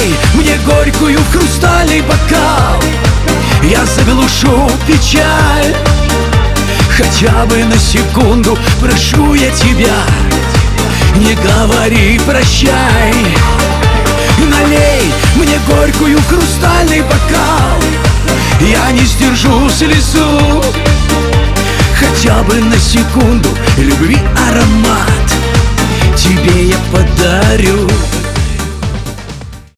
Налей мне горькую в хрустальный бокал, я заглушу печаль. Хотя бы на секунду прошу я тебя, не говори прощай. Налей мне горькую в хрустальный бокал, я не сдержу слезу. Хотя бы на секунду любви аромат тебе я подарю.